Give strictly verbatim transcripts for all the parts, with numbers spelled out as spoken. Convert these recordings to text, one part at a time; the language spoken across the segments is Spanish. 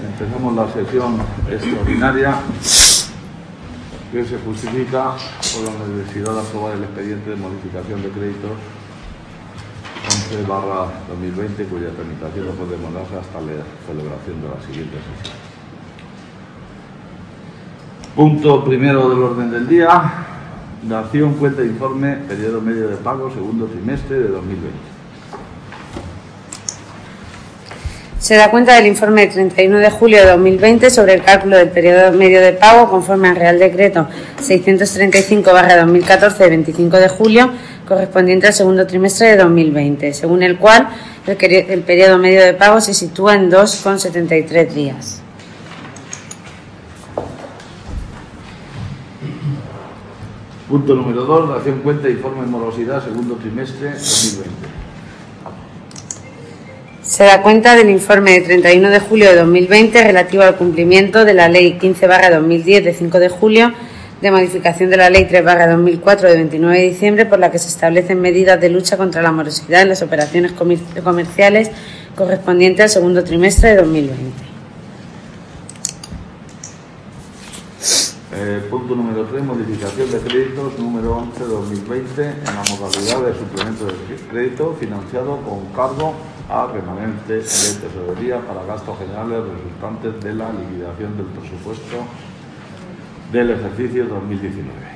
Empezamos la sesión extraordinaria que se justifica por la necesidad de aprobar el expediente de modificación de créditos once barra dos mil veinte, cuya tramitación no puede demorarse hasta la celebración de la siguiente sesión. Punto primero del orden del día: dación, cuenta e informe, periodo medio de pago, segundo trimestre de dos mil veinte. Se da cuenta del informe de treinta y uno de julio de dos mil veinte sobre el cálculo del periodo medio de pago conforme al Real Decreto seiscientos treinta y cinco barra dos mil catorce de veinticinco de julio correspondiente al segundo trimestre de dos mil veinte, según el cual el, el periodo medio de pago se sitúa en dos coma setenta y tres días. Punto número dos: dación, cuenta e informe de morosidad, segundo trimestre dos mil veinte. Se da cuenta del informe de treinta y uno de julio de dos mil veinte relativo al cumplimiento de la Ley quince barra dos mil diez de cinco de julio de modificación de la Ley tres barra dos mil cuatro de veintinueve de diciembre, por la que se establecen medidas de lucha contra la morosidad en las operaciones comerciales correspondiente al segundo trimestre de dos mil veinte. Eh, punto número tres: modificación de créditos número once de dos mil veinte en la modalidad de suplemento de crédito financiado con cargo a remanente de tesorería para gastos generales resultantes de la liquidación del presupuesto del ejercicio dos mil diecinueve.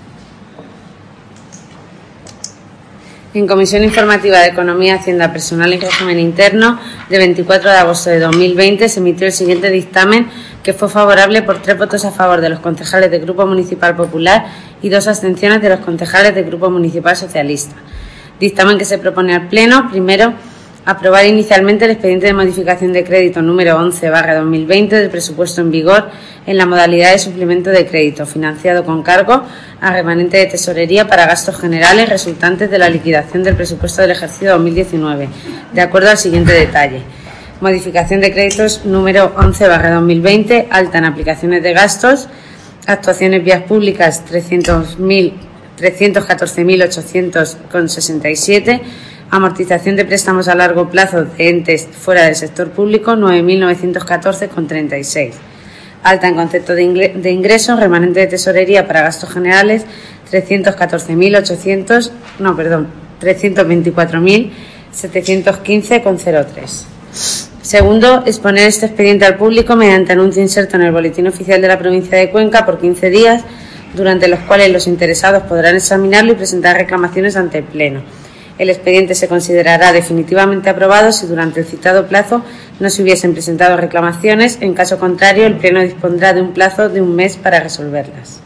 En Comisión Informativa de Economía, Hacienda, Personal y Régimen Interno, de veinticuatro de agosto de dos mil veinte, se emitió el siguiente dictamen, que fue favorable por tres votos a favor de los concejales del Grupo Municipal Popular y dos abstenciones de los concejales del Grupo Municipal Socialista. Dictamen que se propone al Pleno, primero, aprobar inicialmente el expediente de modificación de crédito número once barra dos mil veinte del presupuesto en vigor en la modalidad de suplemento de crédito financiado con cargo a remanente de tesorería para gastos generales resultantes de la liquidación del presupuesto del ejercicio dos mil diecinueve, de acuerdo al siguiente detalle: modificación de créditos número once barra dos mil veinte, alta en aplicaciones de gastos, actuaciones vías públicas trescientos catorce mil ochocientos sesenta y siete, amortización de préstamos a largo plazo de entes fuera del sector público nueve mil novecientos catorce coma treinta y seis, alta en concepto de ingresos, remanente de tesorería para gastos generales trescientos catorce mil ochocientos, no, perdón, trescientos veinticuatro mil setecientos quince coma cero tres. Segundo, exponer este expediente al público mediante anuncio inserto en el Boletín Oficial de la Provincia de Cuenca por quince días, durante los cuales los interesados podrán examinarlo y presentar reclamaciones ante el Pleno. El expediente se considerará definitivamente aprobado si durante el citado plazo no se hubiesen presentado reclamaciones. En caso contrario, el Pleno dispondrá de un plazo de un mes para resolverlas.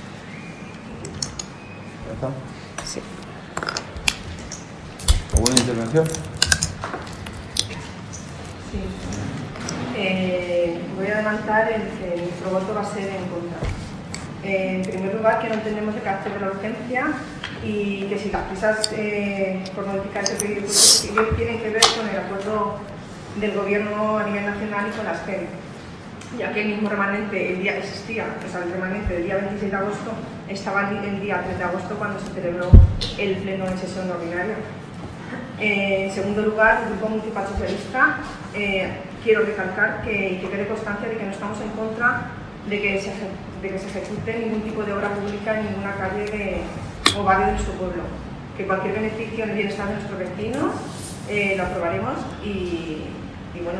Sí. ¿Alguna intervención? Sí. Eh, voy a adelantar el que nuestro voto va a ser en contra. Eh, en primer lugar, que no entendemos el carácter de la urgencia y que si las prisas eh, por modificar ese periodo tienen que ver con el acuerdo del Gobierno a nivel nacional y con las G E M, ya que el mismo remanente el día existía, o sea, el remanente del día veintiséis de agosto estaba el día tres de agosto cuando se celebró el pleno en sesión ordinaria. Eh, en segundo lugar, el Grupo Municipal Socialista, eh, quiero recalcar que, que quede constancia de que no estamos en contra de que se, de que se ejecute ningún tipo de obra pública en ninguna calle de, o barrio de nuestro pueblo. Que cualquier beneficio en el bienestar de nuestros vecinos eh, lo aprobaremos y, y bueno,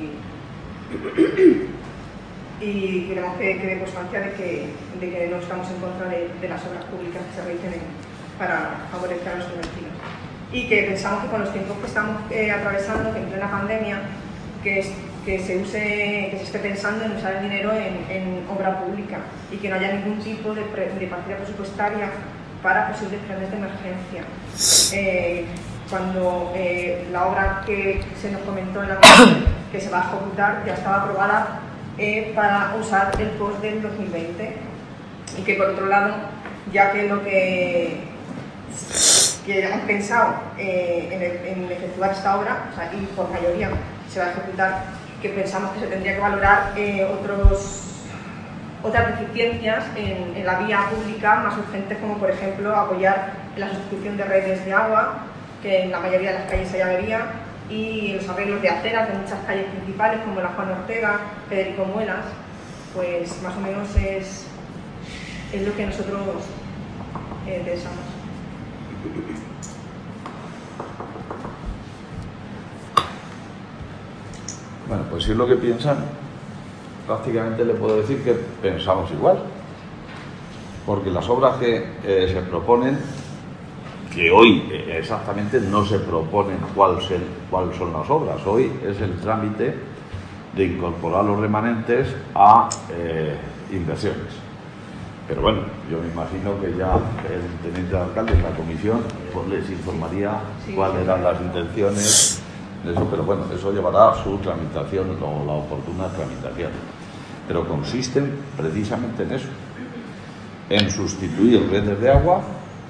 y, y queremos que quede constancia de que, de que no estamos en contra de, de las obras públicas que se realicen en, para favorecer a nuestros vecinos. Y que pensamos que con los tiempos que estamos eh, atravesando, que en plena pandemia, que es, que se use, que se esté pensando en usar el dinero en, en obra pública y que no haya ningún tipo de, pre, de partida presupuestaria para posibles planes de emergencia. Eh, cuando eh, la obra que se nos comentó en la comisión que se va a ejecutar ya estaba aprobada eh, para usar el post del dos mil veinte, y que por otro lado, ya que lo que, que han pensado eh, en, el, en efectuar esta obra, o sea, y por mayoría se va a ejecutar, que pensamos que se tendría que valorar eh, otros, otras deficiencias en, en la vía pública más urgentes, como por ejemplo apoyar la sustitución de redes de agua, que en la mayoría de las calles hay avería, y los arreglos de aceras de muchas calles principales como la Juan Ortega, Federico Muelas, pues más o menos es, es lo que nosotros eh, pensamos. Bueno, pues si es lo que piensan, prácticamente le puedo decir que pensamos igual, porque las obras que eh, se proponen, que hoy eh, exactamente no se proponen cuáles cuál son las obras, hoy es el trámite de incorporar los remanentes a eh, inversiones. Pero bueno, yo me imagino que ya el teniente alcalde en la comisión pues les informaría sí, cuáles sí, eran las intenciones de eso, pero bueno, eso llevará su tramitación o la oportuna tramitación. Pero consisten precisamente en eso, en sustituir redes de agua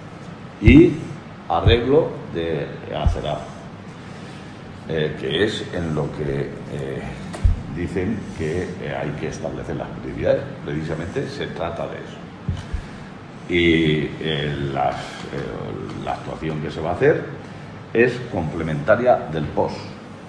y arreglo de acerado, eh, que es en lo que eh, dicen que eh, hay que establecer las prioridades. Precisamente se trata de eso. Y eh, las, eh, la actuación que se va a hacer es complementaria del P O S,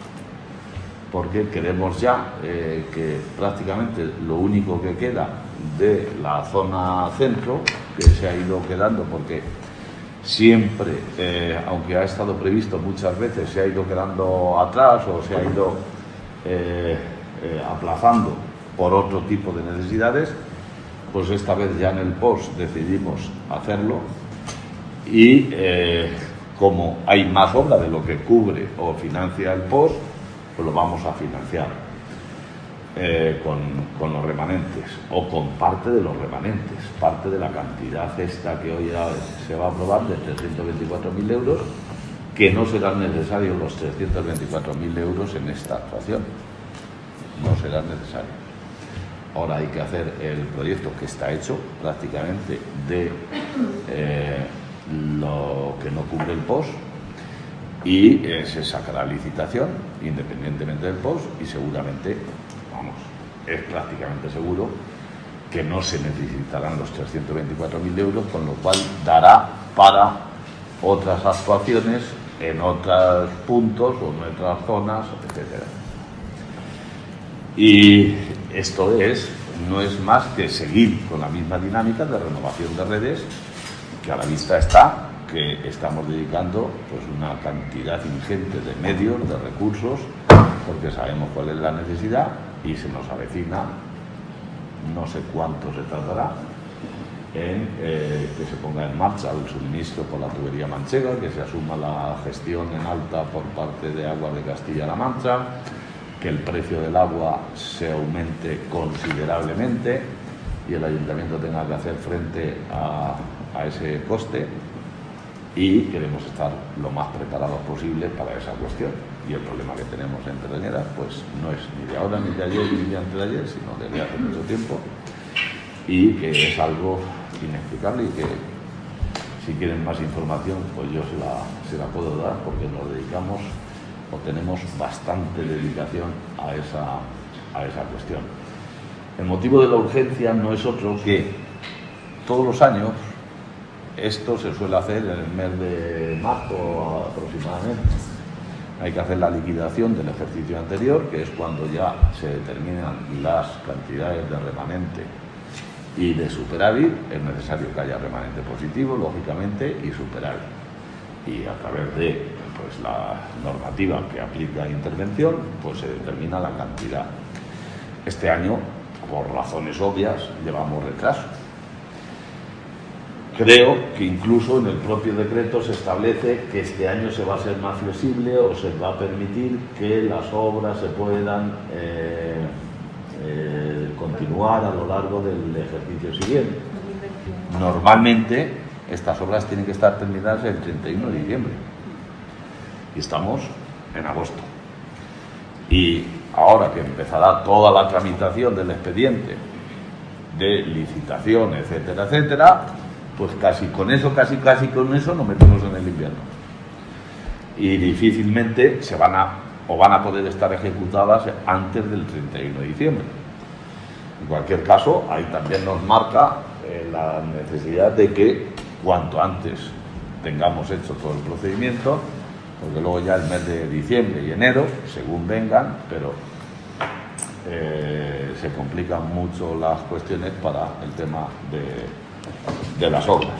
porque queremos ya eh, que prácticamente lo único que queda de la zona centro, que se ha ido quedando porque siempre, eh, aunque ha estado previsto muchas veces, se ha ido quedando atrás o se ha ido eh, eh, aplazando por otro tipo de necesidades, pues esta vez ya en el P O S decidimos hacerlo y eh, como hay más obra de lo que cubre o financia el P O S, pues lo vamos a financiar eh, con, con los remanentes o con parte de los remanentes, parte de la cantidad esta que hoy ya se va a aprobar de trescientos veinticuatro mil euros, que no serán necesarios los trescientos veinticuatro mil euros en esta actuación, no serán necesarios. Ahora hay que hacer el proyecto que está hecho prácticamente de eh, lo que no cubre el P O S y eh, se sacará licitación independientemente del P O S y seguramente, vamos, es prácticamente seguro que no se necesitarán los trescientos veinticuatro mil euros, con lo cual dará para otras actuaciones en otros puntos o en otras zonas, etcétera. Y esto es, no es más que seguir con la misma dinámica de renovación de redes, que a la vista está que estamos dedicando pues una cantidad ingente de medios, de recursos, porque sabemos cuál es la necesidad y se nos avecina, no sé cuánto se tardará, en eh, que se ponga en marcha el suministro por la tubería manchega, que se asuma la gestión en alta por parte de Aguas de Castilla-La Mancha, que el precio del agua se aumente considerablemente y el ayuntamiento tenga que hacer frente a, a ese coste, y queremos estar lo más preparados posible para esa cuestión. Y el problema que tenemos en Terrañera pues no es ni de ahora, ni de ayer, ni de antes de ayer, sino desde hace mucho tiempo, y que es algo inexplicable y que si quieren más información pues yo se la, se la puedo dar, porque nos dedicamos o tenemos bastante dedicación a esa, a esa cuestión. El motivo de la urgencia no es otro que todos los años, esto se suele hacer en el mes de marzo aproximadamente, hay que hacer la liquidación del ejercicio anterior, que es cuando ya se determinan las cantidades de remanente y de superávit. Es necesario que haya remanente positivo, lógicamente, y superávit. Y a través de pues, la normativa que aplica intervención, pues se determina la cantidad. Este año, por razones obvias, llevamos retraso. Creo que incluso en el propio decreto se establece que este año se va a ser más flexible o se va a permitir que las obras se puedan eh, eh, continuar a lo largo del ejercicio siguiente. Normalmente estas obras tienen que estar terminadas el treinta y uno de diciembre y estamos en agosto. Y ahora que empezará toda la tramitación del expediente de licitación, etcétera, etcétera, pues casi con eso, casi casi con eso nos metemos en el invierno. Y difícilmente se van a, o van a poder estar ejecutadas antes del treinta y uno de diciembre. En cualquier caso, ahí también nos marca eh, la necesidad de que cuanto antes tengamos hecho todo el procedimiento porque luego ya el mes de diciembre y enero, según vengan, pero eh, se complican mucho las cuestiones para el tema de, de las obras.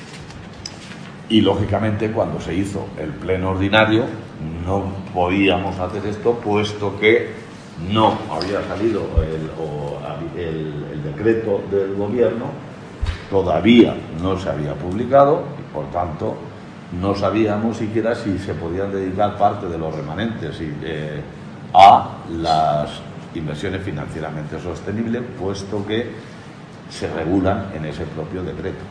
Y lógicamente cuando se hizo el pleno ordinario no podíamos hacer esto, puesto que no había salido el, o, el, el decreto del gobierno, todavía no se había publicado y por tanto no sabíamos siquiera si se podían dedicar parte de los remanentes y, eh, a las inversiones financieramente sostenibles, puesto que se regulan en ese propio decreto.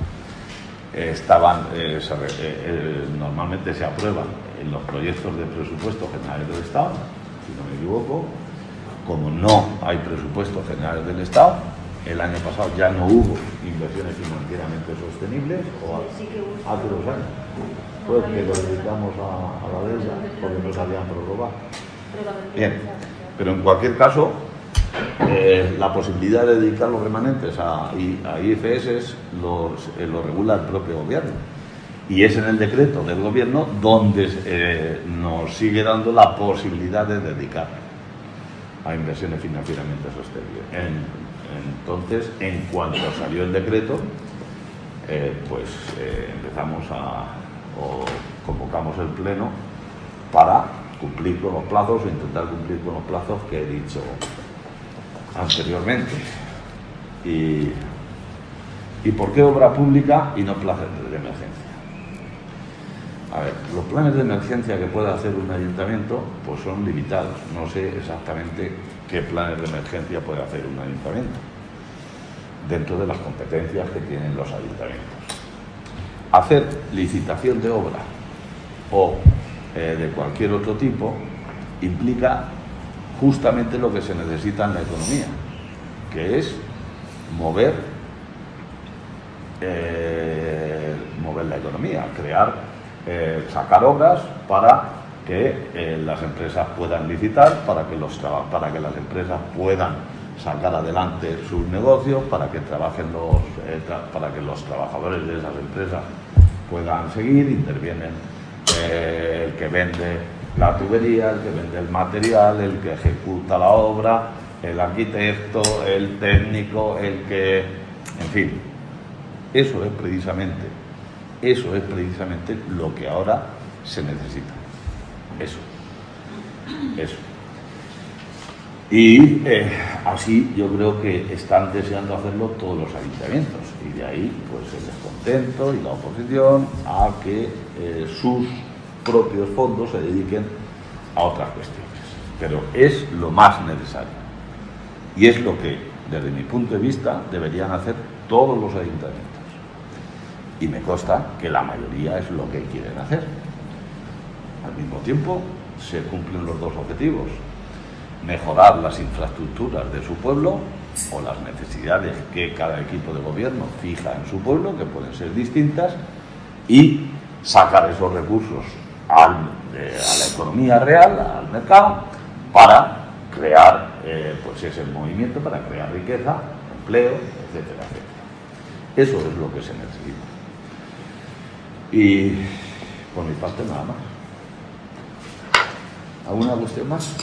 Estaban eh, se, eh, normalmente se aprueban en los proyectos de presupuestos generales del Estado, si no me equivoco. Como no hay presupuestos generales del Estado, el año pasado ya no hubo inversiones financieramente sostenibles, o hace dos años, pues que lo dedicamos a, a la deuda porque no se habían prorrogado. Bien, pero en cualquier caso, Eh, la posibilidad de dedicar los remanentes a, a I F S los, eh, lo regula el propio gobierno, y es en el decreto del gobierno donde eh, nos sigue dando la posibilidad de dedicar a inversiones financieramente sostenibles. En, entonces, en cuanto salió el decreto, eh, pues eh, empezamos a o convocamos el pleno para cumplir con los plazos o intentar cumplir con los plazos que he dicho anteriormente. Y, ¿Y por qué obra pública y no planes de emergencia? A ver, los planes de emergencia que puede hacer un ayuntamiento pues son limitados. No sé exactamente qué planes de emergencia puede hacer un ayuntamiento dentro de las competencias que tienen los ayuntamientos. Hacer licitación de obra o eh, de cualquier otro tipo implica justamente lo que se necesita en la economía, que es mover, eh, mover la economía, crear, eh, sacar obras para que eh, las empresas puedan licitar, para que, los para que las empresas puedan sacar adelante sus negocios, para que trabajen los, eh, tra para que los trabajadores de esas empresas puedan seguir. Intervienen eh, el que vende la tubería, el que vende el material, el que ejecuta la obra, el arquitecto, el técnico, el que... En fin, eso es precisamente, eso es precisamente lo que ahora se necesita. Eso, eso. Y eh, así yo creo que están deseando hacerlo todos los ayuntamientos, y de ahí pues el descontento y la oposición a que eh, sus propios fondos se dediquen a otras cuestiones. Pero es lo más necesario y es lo que, desde mi punto de vista, deberían hacer todos los ayuntamientos, y me consta que la mayoría es lo que quieren hacer. Al mismo tiempo se cumplen los dos objetivos: mejorar las infraestructuras de su pueblo o las necesidades que cada equipo de gobierno fija en su pueblo, que pueden ser distintas, y sacar esos recursos al, eh, a la economía real, al mercado, para crear eh, pues ese movimiento, para crear riqueza, empleo, etcétera, etcétera. Eso es lo que se necesita. Y por mi parte nada más. ¿Alguna cuestión más?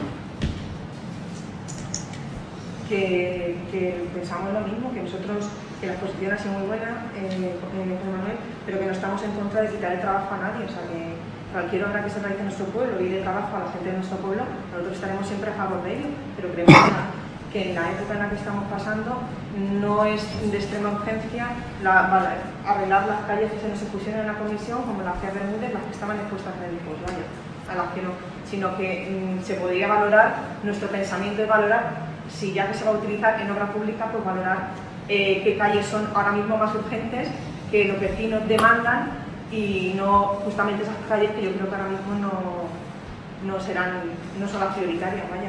Que, que pensamos lo mismo, que nosotros, que la exposición ha sido muy buena, eh, con Manuel, pero que no estamos en contra de quitar el trabajo a nadie. O sea, que cualquier obra que se realice en nuestro pueblo y de trabajo a la gente de nuestro pueblo, nosotros estaremos siempre a favor de ello, pero creemos que en la época en la que estamos pasando no es de extrema urgencia la, la, arreglar las calles que se nos expusieron en la comisión, como la hacía Bermúdez, las que estaban expuestas en el pues vaya, a las que no, sino que mmm, se podría valorar, nuestro pensamiento es valorar, si ya que se va a utilizar en obra pública, pues valorar eh, qué calles son ahora mismo más urgentes, que los vecinos demandan, y no justamente esas calles que yo creo que ahora mismo no, no serán, no son las prioritarias, vaya.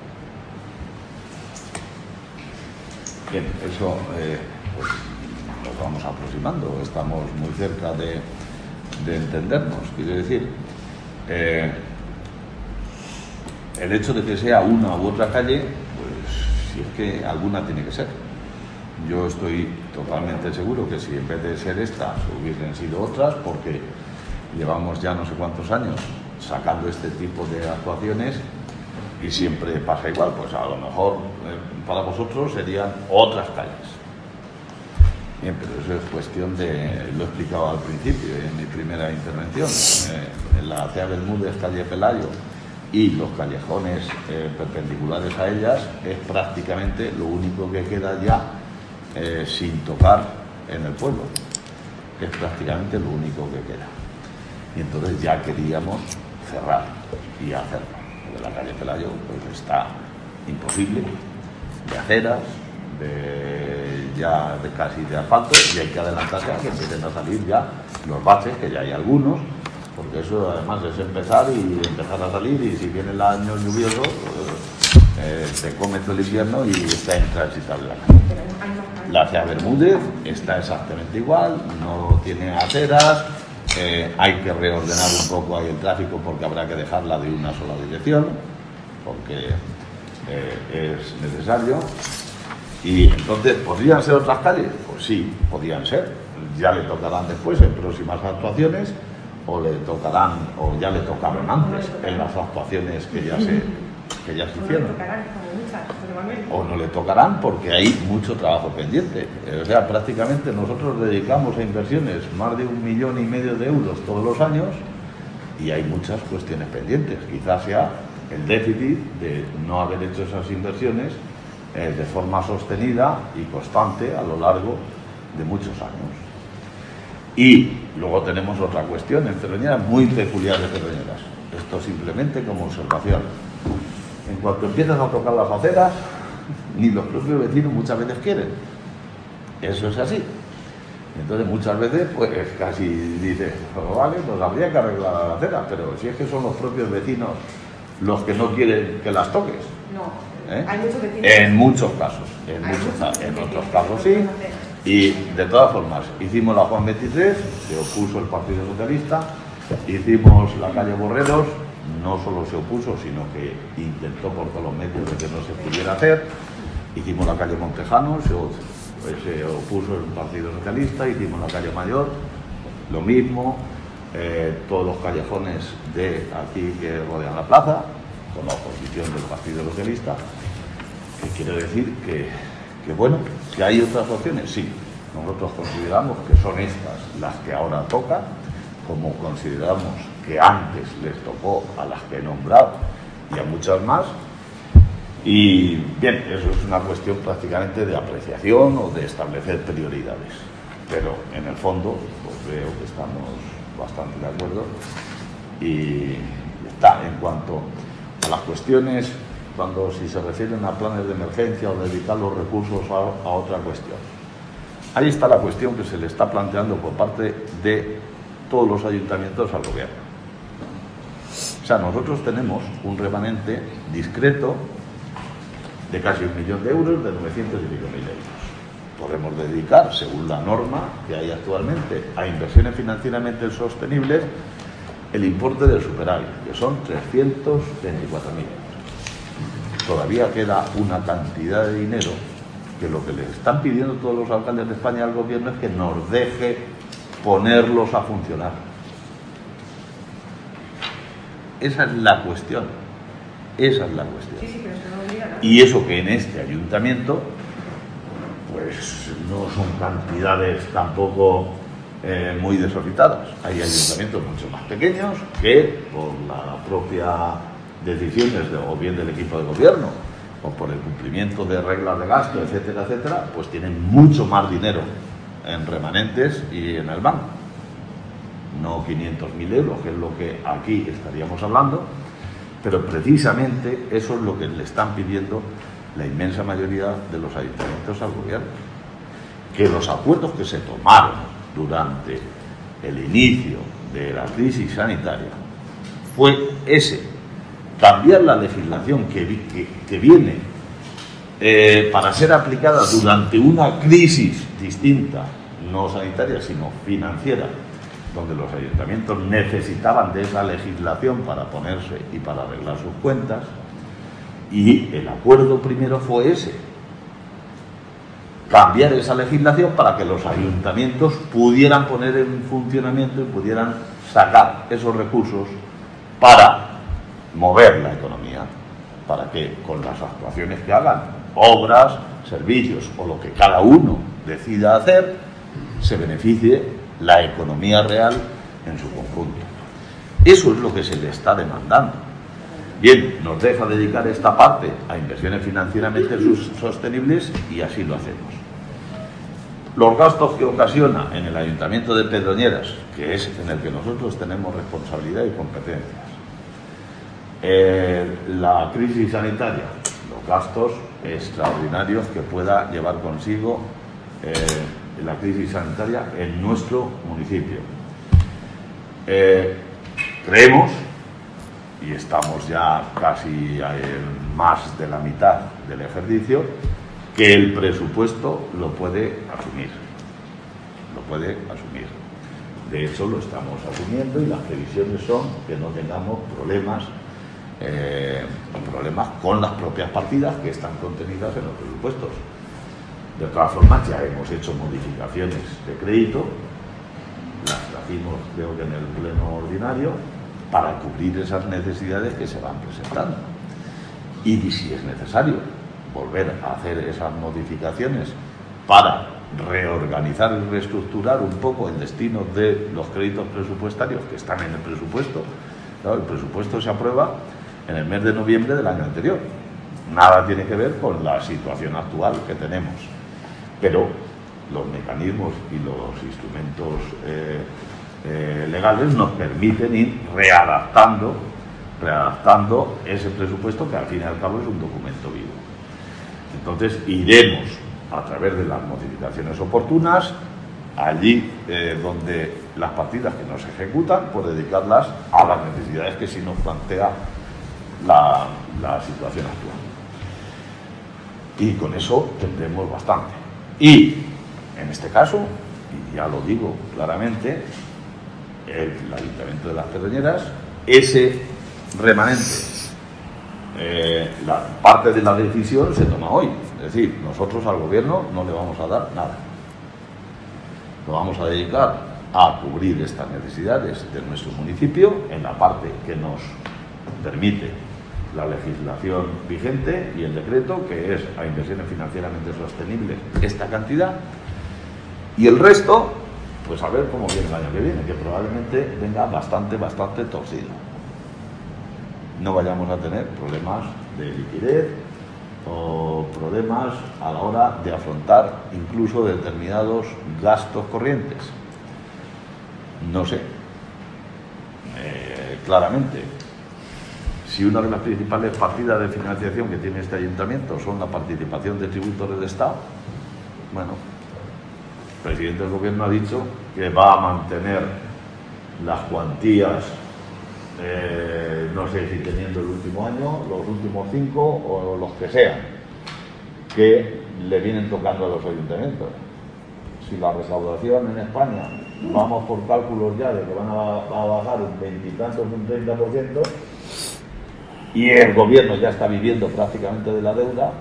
Bien, eso eh, pues nos vamos aproximando, estamos muy cerca de, de entendernos. Quiero decir, eh, el hecho de que sea una u otra calle, pues si es que alguna tiene que ser. Yo estoy totalmente seguro que si en vez de ser estas hubiesen sido otras, porque llevamos ya no sé cuántos años sacando este tipo de actuaciones y siempre pasa igual. Pues a lo mejor eh, para vosotros serían otras calles. Bien, pero eso es cuestión de, lo he explicado al principio en mi primera intervención, eh, en la Cea Bermúdez, calle Pelayo y los callejones eh, perpendiculares a ellas es prácticamente lo único que queda ya eh, sin tocar en el pueblo, es prácticamente lo único que queda. Y entonces ya queríamos cerrar y hacerlo. De la calle Pelayo pues está imposible, de aceras, de ya de casi de asfalto, y hay que adelantarse a que empiecen a salir ya los baches, que ya hay algunos, porque eso además es empezar y empezar a salir, y si viene el año lluvioso eh, te come todo el invierno y está intransitable la calle. La Cea Bermúdez está exactamente igual, no tiene aceras, eh, hay que reordenar un poco ahí el tráfico porque habrá que dejarla de una sola dirección, porque eh, es necesario. Y entonces, ¿podrían ser otras calles? Pues sí, podrían ser. Ya le tocarán después en próximas actuaciones, o le tocarán, o ya le tocaron antes en las actuaciones que ya se, que ya se hicieron. O no le tocarán porque hay mucho trabajo pendiente. O sea, prácticamente nosotros dedicamos a inversiones más de un millón y medio de euros todos los años y hay muchas cuestiones pendientes. Quizás sea el déficit de no haber hecho esas inversiones Eh, de forma sostenida y constante a lo largo de muchos años. Y luego tenemos otra cuestión en Cerroñeras muy peculiar de Cerroñeras. Esto simplemente como observación. En cuanto empiezas a tocar las aceras, ni los propios vecinos muchas veces quieren. Eso es así. Entonces muchas veces pues casi dices, oh, vale, pues habría que arreglar las aceras, pero si es que son los propios vecinos los que no quieren que las toques. No. ¿Eh? Hay muchos vecinos. En muchos casos, en, muchos, en otros casos sí. Y de todas formas, hicimos la Juan veintitrés, se opuso el Partido Socialista, hicimos la calle Borreros, no solo se opuso, sino que intentó por todos los medios de que no se pudiera hacer. Hicimos la calle Montejano, se, pues, se opuso el Partido Socialista, hicimos la calle Mayor, lo mismo, eh, todos los callejones de aquí que rodean la plaza, con la oposición del Partido Socialista, que quiere decir que, que bueno, que hay otras opciones, sí. Nosotros consideramos que son estas las que ahora tocan, como consideramos que antes les tocó a las que he nombrado y a muchas más. Y bien, eso es una cuestión prácticamente de apreciación o de establecer prioridades. Pero en el fondo, pues veo que estamos bastante de acuerdo y está. En cuanto a las cuestiones, cuando si se refieren a planes de emergencia o dedicar los recursos a, a otra cuestión. Ahí está la cuestión que se le está planteando por parte de todos los ayuntamientos al gobierno. O sea, nosotros tenemos un remanente discreto de casi un millón de euros, de novecientos y pico mil euros. Podemos dedicar, según la norma que hay actualmente, a inversiones financieramente sostenibles el importe del superávit, que son trescientos veinticuatro mil. Todavía queda una cantidad de dinero que lo que le están pidiendo todos los alcaldes de España al gobierno es que nos deje ponerlos a funcionar. Esa es la cuestión. Esa es la cuestión. Sí, sí, pero eso no obliga a nada. Y eso que en este ayuntamiento, pues no son cantidades tampoco eh, muy desorbitadas. Hay ayuntamientos mucho más pequeños que, por la propia decisiones de, o bien del equipo de gobierno o por el cumplimiento de reglas de gasto, etcétera, etcétera, pues tienen mucho más dinero en remanentes y en el banco. No quinientos mil euros, que es lo que aquí estaríamos hablando, pero precisamente eso es lo que le están pidiendo la inmensa mayoría de los ayuntamientos al gobierno. Que los acuerdos que se tomaron durante el inicio de la crisis sanitaria fue ese: cambiar la legislación que, que, que viene eh, para ser aplicada durante una crisis distinta, no sanitaria, sino financiera, donde los ayuntamientos necesitaban de esa legislación para ponerse y para arreglar sus cuentas, y el acuerdo primero fue ese: cambiar esa legislación para que los ayuntamientos pudieran poner en funcionamiento y pudieran sacar esos recursos para mover la economía, para que con las actuaciones que hagan, obras, servicios o lo que cada uno decida hacer, se beneficie la economía real en su conjunto. Eso es lo que se le está demandando. Bien, nos deja dedicar esta parte a inversiones financieramente sostenibles y así lo hacemos. Los gastos que ocasiona en el Ayuntamiento de Pedroñeras, que es en el que nosotros tenemos responsabilidad y competencias, eh, la crisis sanitaria, los gastos extraordinarios que pueda llevar consigo eh, la crisis sanitaria en nuestro municipio. Eh, creemos, y estamos ya casi en más de la mitad del ejercicio, que el presupuesto lo puede asumir, lo puede asumir. De hecho, lo estamos asumiendo y las previsiones son que no tengamos problemas, eh, problemas con las propias partidas que están contenidas en los presupuestos. De todas formas, ya hemos hecho modificaciones de crédito, las hicimos creo que en el pleno ordinario, para cubrir esas necesidades que se van presentando. Y si es necesario volver a hacer esas modificaciones para reorganizar y reestructurar un poco el destino de los créditos presupuestarios que están en el presupuesto. Claro, el presupuesto se aprueba en el mes de noviembre del año anterior. Nada tiene que ver con la situación actual que tenemos. Pero los mecanismos y los instrumentos eh, eh, legales nos permiten ir readaptando, readaptando ese presupuesto que al fin y al cabo es un documento vivo. Entonces iremos a través de las modificaciones oportunas, allí eh, donde las partidas que no se ejecutan, por dedicarlas a las necesidades que sí nos plantea la, la situación actual. Y con eso tendremos bastante. Y en este caso, y ya lo digo claramente, el, el Ayuntamiento de Las Pedroñeras, ese remanente, eh, la parte de la decisión se toma hoy. Es decir, nosotros al gobierno no le vamos a dar nada. Lo vamos a dedicar a cubrir estas necesidades de nuestro municipio en la parte que nos permite la legislación vigente y el decreto, que es a inversiones financieramente sostenibles esta cantidad, y el resto, pues a ver cómo viene el año que viene, que probablemente venga bastante, bastante torcido. No vayamos a tener problemas de liquidez o problemas a la hora de afrontar incluso determinados gastos corrientes. No sé, eh, claramente, si una de las principales partidas de financiación que tiene este ayuntamiento son la participación de tributos del Estado, bueno, el presidente del gobierno ha dicho que va a mantener las cuantías, eh, no sé si teniendo el último año, los últimos cinco o los que sean, que le vienen tocando a los ayuntamientos. Si la recaudación en España, vamos por cálculos ya de que van a, a bajar un veintitantos, un treinta por ciento, y el gobierno ya está viviendo prácticamente de la deuda,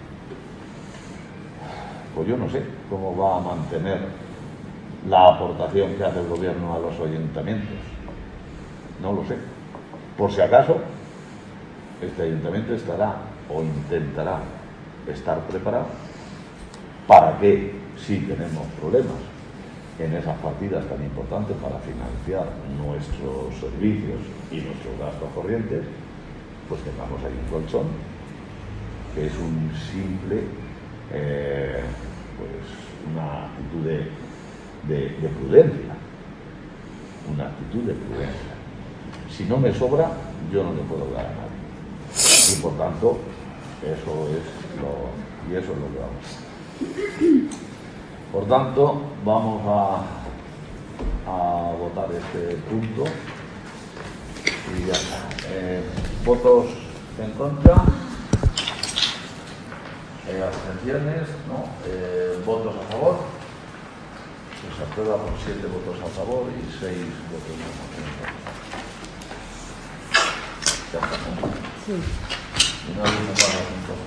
pues yo no sé cómo va a mantener la aportación que hace el gobierno a los ayuntamientos. No lo sé. Por si acaso, este ayuntamiento estará o intentará estar preparado para que, si tenemos problemas en esas partidas tan importantes para financiar nuestros servicios y nuestros gastos corrientes, pues tengamos ahí un colchón, que es un simple, eh, pues una actitud de, de, de prudencia, una actitud de prudencia. Si no me sobra, yo no le puedo dar a nadie. Y por tanto, eso es lo, y eso es lo que vamos a hacer. Por tanto, vamos a, a votar este punto. Y ya está. Eh, ¿Votos en contra? Eh, ¿Abstenciones? No. Eh, ¿Votos a favor? Pues se aprueba con siete votos a favor y seis votos en contra. Ya está. Sí. Y no hay uno para los